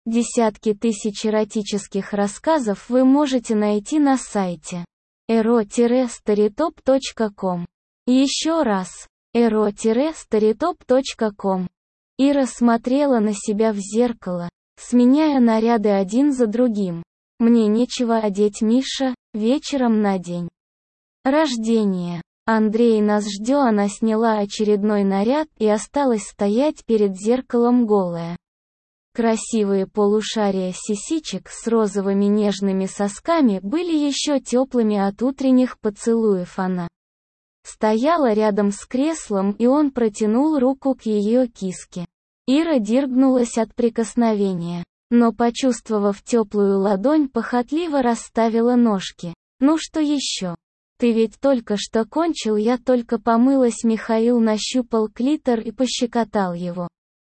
Десятки тысяч эротических рассказов вы можете найти на сайте ero-storytop.com. Еще раз. ero-storytop.com. Ира смотрела на себя в зеркало, сменяя наряды один за другим. Мне нечего одеть, Миша, вечером на день рождения. Андрей нас ждет. Она сняла очередной наряд и осталась стоять перед зеркалом голая. Красивые полушария сисичек с розовыми нежными сосками были еще теплыми от утренних поцелуев. Она стояла рядом с креслом, и он протянул руку к ее киске. Ира дернулась от прикосновения, но, почувствовав теплую ладонь, похотливо расставила ножки. «Ну что еще? Ты ведь только что кончил». «Я только помылась». Михаил нащупал клитор и пощекотал его.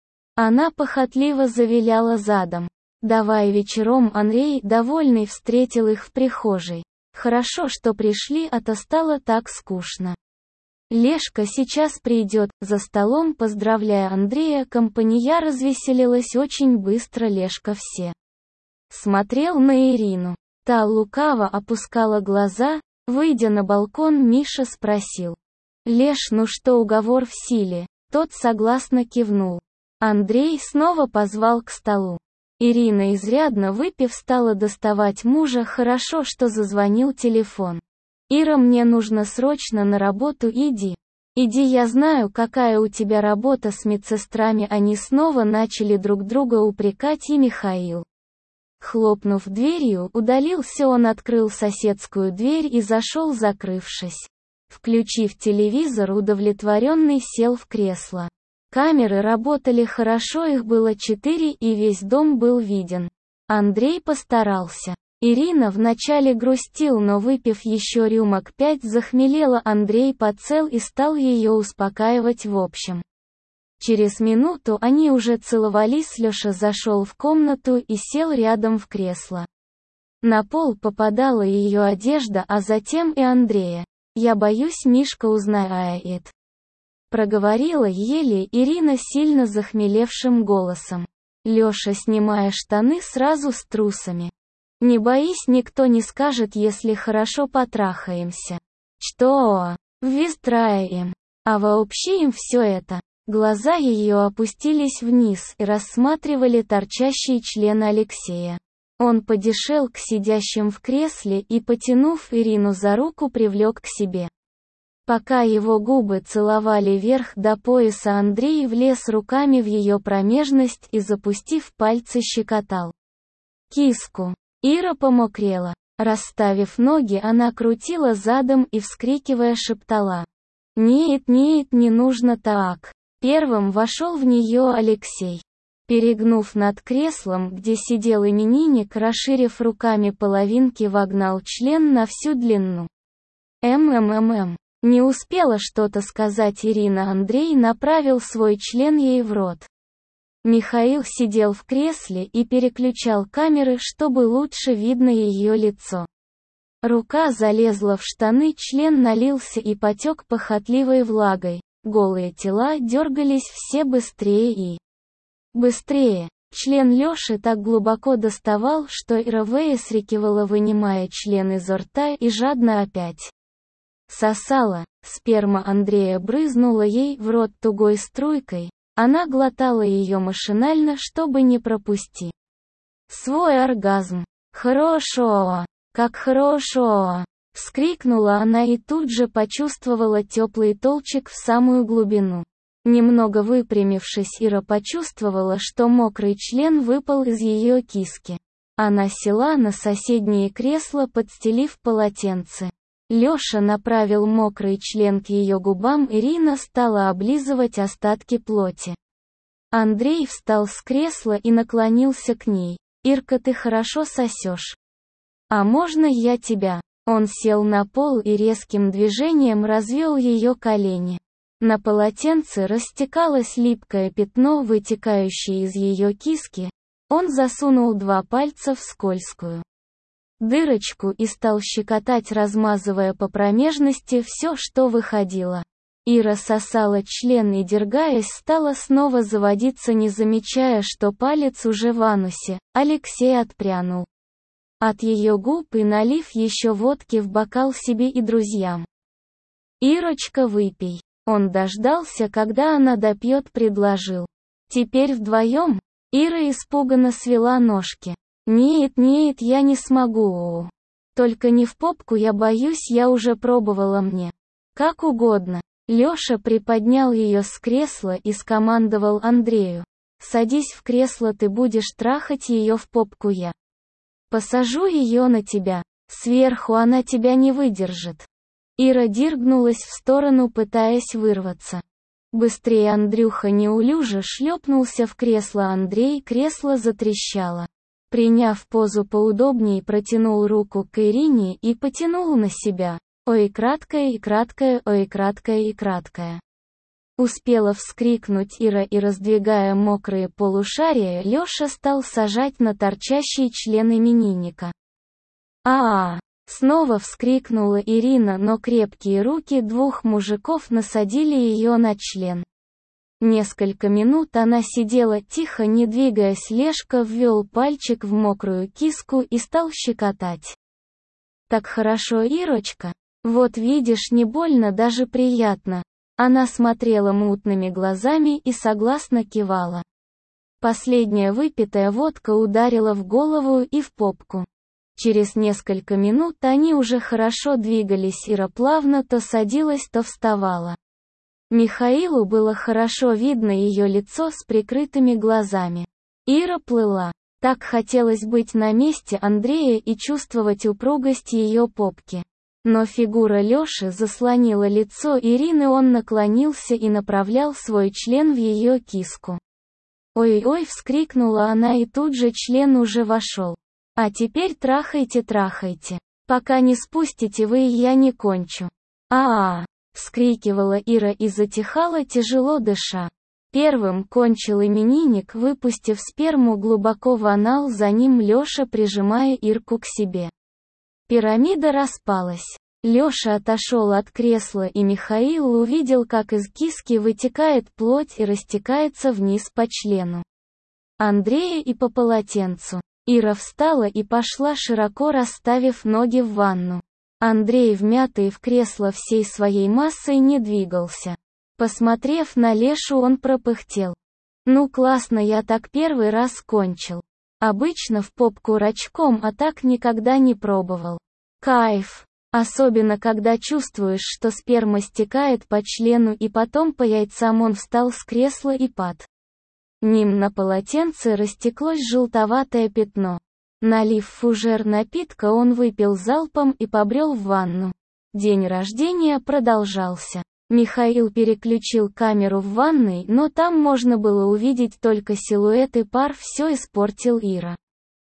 Она похотливо завиляла задом. «Давай вечером». Андрей, довольный, встретил их в прихожей. «Хорошо, что пришли, а то стало так скучно. Лешка сейчас придет». За столом, поздравляя Андрея, компания развеселилась очень быстро. Лешка все смотрел на Ирину. Та лукаво опускала глаза. Выйдя на балкон, Миша спросил: «Леш, ну что, уговор в силе?» Тот согласно кивнул. Андрей снова позвал к столу. Ирина, изрядно выпив, стала доставать мужа. Хорошо, что зазвонил телефон. «Ира, мне нужно срочно на работу». «Иди. Иди, я знаю, какая у тебя работа с медсестрами». Они снова начали друг друга упрекать, и Михаил, хлопнув дверью, удалился. Он открыл соседскую дверь и зашел, закрывшись. Включив телевизор, удовлетворенный сел в кресло. Камеры работали хорошо, их было 4, и весь дом был виден. Андрей постарался. Ирина вначале грустил, но, выпив еще рюмок 5, захмелела. Андрей подсел и стал ее успокаивать. В общем, через минуту они уже целовались. Леша зашел в комнату и сел рядом в кресло. На пол попадала ее одежда, а затем и Андрея. «Я боюсь, Мишка узнает», проговорила еле Ирина сильно захмелевшим голосом. Леша, снимая штаны сразу с трусами: «Не боись, никто не скажет, если хорошо потрахаемся». «Что? Ввистраем. А вообще им все это». Глаза ее опустились вниз и рассматривали торчащий член Алексея. Он подошел к сидящим в кресле и, потянув Ирину за руку, привлек к себе. Пока его губы целовали вверх до пояса, Андрей влез руками в ее промежность и, запустив пальцы, щекотал киску. Ира помокрела. Расставив ноги, она крутила задом и, вскрикивая, шептала: «Нет, нет, не нужно так». Первым вошел в нее Алексей. Перегнув над креслом, где сидел именинник, расширив руками половинки, вогнал член на всю длину. Не успела что-то сказать Ирина, Андрей направил свой член ей в рот. Михаил сидел в кресле и переключал камеры, чтобы лучше видно ее лицо. Рука залезла в штаны, член налился и потек похотливой влагой. Голые тела дергались все быстрее и быстрее. Член Леши так глубоко доставал, что Ира высрикивала, вынимая член изо рта, и жадно опять сосала. Сперма Андрея брызнула ей в рот тугой струйкой. Она глотала ее машинально, чтобы не пропустить свой оргазм. «Хорошо! Как хорошо!» — вскрикнула она и тут же почувствовала теплый толчек в самую глубину. Немного выпрямившись, Ира почувствовала, что мокрый член выпал из ее киски. Она села на соседнее кресло, подстелив полотенце. Леша направил мокрый член к ее губам, Ирина стала облизывать остатки плоти. Андрей встал с кресла и наклонился к ней. «Ирка, ты хорошо сосешь. А можно я тебя?» Он сел на пол и резким движением развел ее колени. На полотенце растекалось липкое пятно, вытекающее из ее киски. Он засунул 2 пальца в скользкую дырочку и стал щекотать, размазывая по промежности все, что выходило. Ира сосала член и, дергаясь, стала снова заводиться, не замечая, что палец уже в анусе. Алексей отпрянул от ее губ и, налив еще водки в бокал себе и друзьям. «Ирочка, выпей». Он дождался, когда она допьет, предложил. «Теперь вдвоем?» Ира испуганно свела ножки. «Нет, я не смогу. Только не в попку, я боюсь, я уже пробовала, мне как угодно». Лёша приподнял ее с кресла и скомандовал Андрею. «Садись в кресло, ты будешь трахать ее в попку, я посажу ее на тебя. Сверху она тебя не выдержит». Ира дергнулась в сторону, пытаясь вырваться. «Быстрее, Андрюха!» Неуклюже шлепнулся в кресло Андрей, кресло затрещало. Приняв позу поудобнее, протянул руку к Ирине и потянул на себя. «Ой, краткая и краткая, ой, краткая и краткая». Успела вскрикнуть Ира, и, раздвигая мокрые полушария, Лёша стал сажать на торчащий член именинника. «А-а-а!» Снова вскрикнула Ирина, но крепкие руки двух мужиков насадили ее на член. Несколько минут она сидела тихо, не двигаясь. Лешка ввел пальчик в мокрую киску и стал щекотать. «Так хорошо, Ирочка. Вот видишь, не больно, даже приятно». Она смотрела мутными глазами и согласно кивала. Последняя выпитая водка ударила в голову и в попку. Через несколько минут они уже хорошо двигались. Ира плавно то садилась, то вставала. Михаилу было хорошо видно ее лицо с прикрытыми глазами. Ира плыла. Так хотелось быть на месте Андрея и чувствовать упругость ее попки. Но фигура Лёши заслонила лицо Ирины, он наклонился и направлял свой член в ее киску. «Ой-ой!» — вскрикнула она, и тут же член уже вошел. «А теперь трахайте, трахайте. Пока не спустите вы, я не кончу». «А-а-а!» — вскрикивала Ира и затихала, тяжело дыша. Первым кончил именинник, выпустив сперму глубоко в анал, за ним Лёша, прижимая Ирку к себе. Пирамида распалась. Лёша отошел от кресла, и Михаил увидел, как из киски вытекает плоть и растекается вниз по члену Андрея и по полотенцу. Ира встала и пошла, широко расставив ноги, в ванну. Андрей, вмятый в кресло всей своей массой, не двигался. Посмотрев на Лешу, он пропыхтел. «Ну классно, я так первый раз кончил. Обычно в попку рачком, а так никогда не пробовал. Кайф. Особенно когда чувствуешь, что сперма стекает по члену и потом по яйцам». Он встал с кресла и под ним на полотенце растеклось желтоватое пятно. Налив фужер напитка, он выпил залпом и побрел в ванну. День рождения продолжался. Михаил переключил камеру в ванной, но там можно было увидеть только силуэты пар. Все испортил Ира.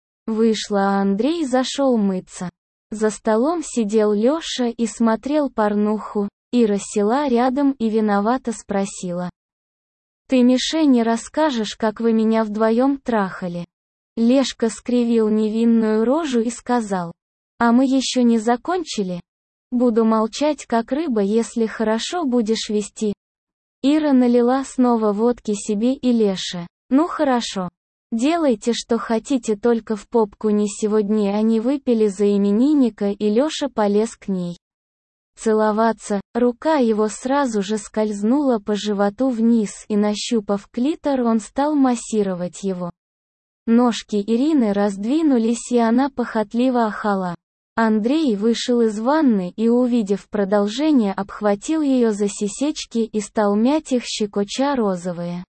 Вышла, а Андрей зашел мыться. За столом сидел Лёша и смотрел порнуху. Ира села рядом и виновато спросила. «Ты, Мише, не расскажешь, как вы меня вдвоем трахали?» Лешка скривил невинную рожу и сказал. «А мы еще не закончили? Буду молчать как рыба, если хорошо будешь вести». Ира налила снова водки себе и Леше. «Ну хорошо. Делайте, что хотите, только в попку не сегодня». Они выпили за именинника, и Леша полез к ней целоваться. Рука его сразу же скользнула по животу вниз, и, нащупав клитор, он стал массировать его. Ножки Ирины раздвинулись, и она похотливо ахала. Андрей вышел из ванны и, увидев продолжение, обхватил ее за сисечки и стал мять их, щекоча розовые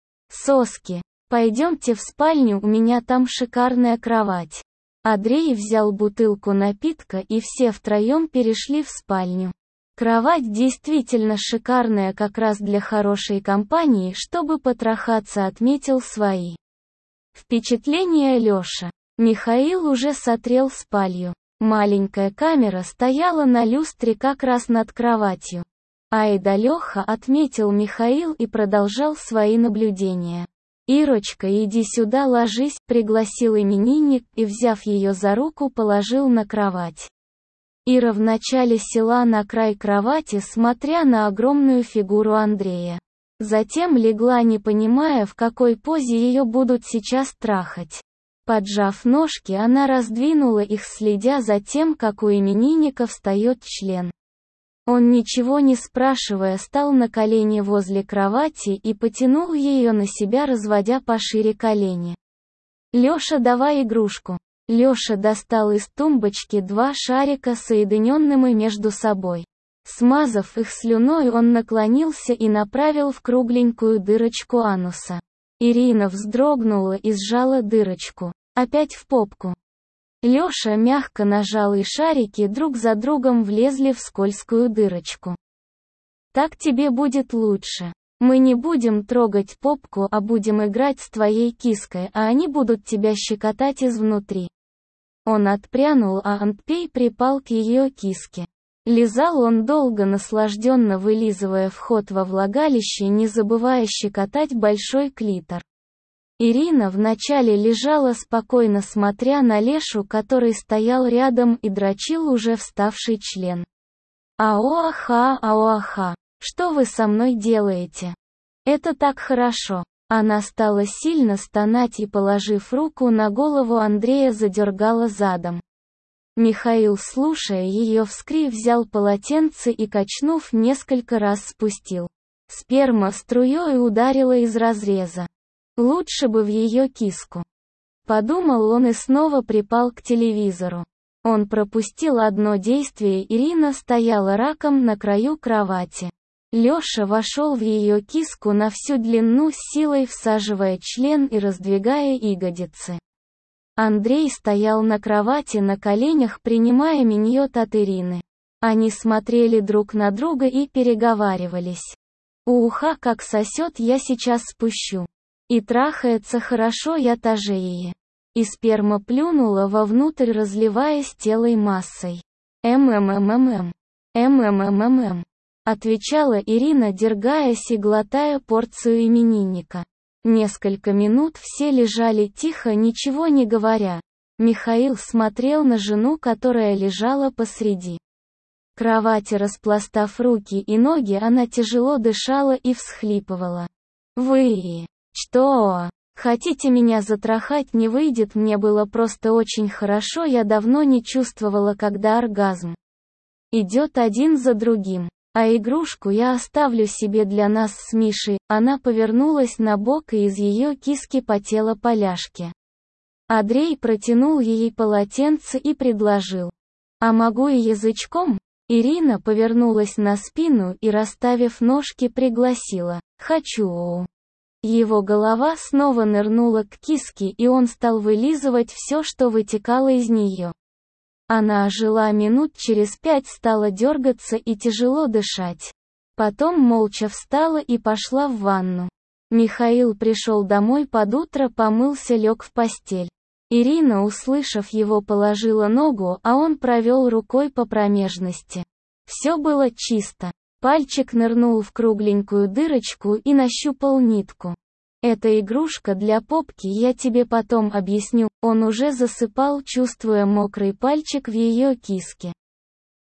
соски. «Пойдемте в спальню, у меня там шикарная кровать». Андрей взял бутылку напитка, и все втроем перешли в спальню. Кровать действительно шикарная, как раз для хорошей компании, чтобы потрахаться, отметил свои впечатления Леша. Михаил уже сотрел спалью. Маленькая камера стояла на люстре как раз над кроватью. «Ай да Леха», — отметил Михаил и продолжал свои наблюдения. «Ирочка, иди сюда, ложись», — пригласил именинник и, взяв ее за руку, положил на кровать. Ира вначале села на край кровати, смотря на огромную фигуру Андрея. Затем легла, не понимая, в какой позе ее будут сейчас трахать. Поджав ножки, она раздвинула их, следя за тем, как у именинника встает член. Он, ничего не спрашивая, стал на колени возле кровати и потянул ее на себя, разводя пошире колени. «Леша, давай игрушку». Леша достал из тумбочки 2 шарика, соединенными между собой. Смазав их слюной, он наклонился и направил в кругленькую дырочку ануса. Ирина вздрогнула и сжала дырочку. Опять в попку. Леша мягко нажал, и шарики друг за другом влезли в скользкую дырочку. «Так тебе будет лучше. Мы не будем трогать попку, а будем играть с твоей киской, а они будут тебя щекотать изнутри». Он отпрянул, а Антпей припал к ее киске. Лизал он долго, наслажденно вылизывая вход во влагалище, не забывая щекотать большой клитор. Ирина вначале лежала спокойно, смотря на Лешу, который стоял рядом и дрочил уже вставший член. «Аоаха, что вы со мной делаете? Это так хорошо». Она стала сильно стонать и, положив руку на голову Андрея, задергала задом. Михаил, слушая ее вскрик, взял полотенце и, качнув, несколько раз спустил. Сперма струей ударила из разреза. Лучше бы в ее киску. Подумал он и снова припал к телевизору. Он пропустил одно действие, Ирина стояла раком на краю кровати. Леша вошел в ее киску на всю длину, с силой всаживая член и раздвигая ягодицы. Андрей стоял на кровати на коленях, принимая миньот от Ирины. Они смотрели друг на друга и переговаривались. «Уха, как сосет, я сейчас спущу. И трахается хорошо, я тоже ей». И сперма плюнула вовнутрь, разливаясь телой массой. «ММММ. ММММ», отвечала Ирина, дергаясь и глотая порцию именинника. Несколько минут все лежали тихо, ничего не говоря. Михаил смотрел на жену, которая лежала посреди кровати, распластав руки и ноги, она тяжело дышала и всхлипывала. «Вы... что? Хотите меня затрахать? Не выйдет, мне было просто очень хорошо, я давно не чувствовала, когда оргазм идет один за другим. А игрушку я оставлю себе для нас с Мишей». Она повернулась на бок, и из ее киски потела поляшки. Андрей протянул ей полотенце и предложил. «А могу и язычком?» Ирина повернулась на спину и, расставив ножки, пригласила. «Хочу». Его голова снова нырнула к киске, и он стал вылизывать все, что вытекало из нее. Она ожила минут через 5, стала дергаться и тяжело дышать. Потом молча встала и пошла в ванну. Михаил пришел домой под утро, помылся, лег в постель. Ирина, услышав его, положила ногу, а он провел рукой по промежности. Все было чисто. Пальчик нырнул в кругленькую дырочку и нащупал нитку. «Это игрушка для попки, я тебе потом объясню». Он уже засыпал, чувствуя мокрый пальчик в ее киске.